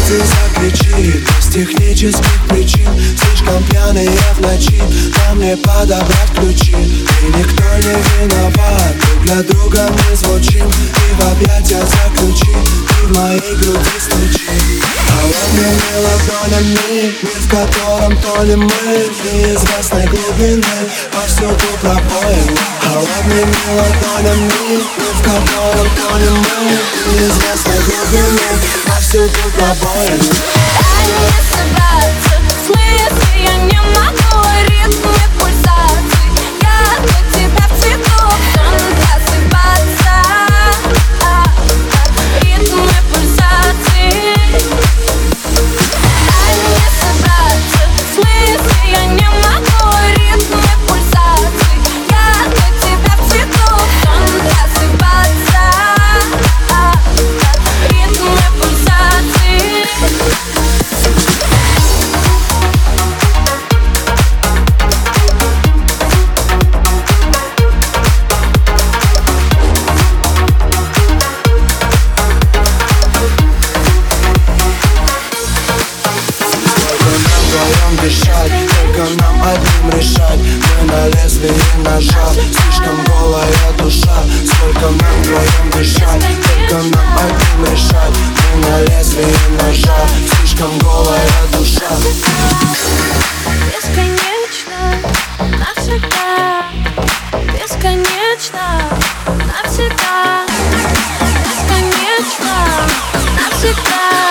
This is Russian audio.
сердце закричит без технических причин. Слишком пьяные в ночи, нам не подобрать ключи. И никто не виноват, друг для друга мы звучим. И в объятия заключи, и в моей груди стучи. Холодными ладонями, мир, в котором тонем мы, в неизвестной глубины, повсюду пробоины. Холодными ладонями, мир, в котором тонем мы, в неизвестной глубины, повсюду пробоины. Не собраться, в смысле я не могу, ритмы пульсаций. Я для тебя в цвету, сон просыпаться. Ритмы пульсаций. Не собраться, в смысле я не могу, ритмы пульсаций. Я для тебя в цвету, сон просыпаться. Ритмы пульсаций. Дышать, только нам одним решать. Мы на лезвии ножа, слишком голая душа. Сколько нам вдвоем дышать, только нам одним решать. Мы на лезвии ножа, слишком голая душа. Бесконечно, навсегда. Бесконечно, навсегда. Бесконечно, навсегда.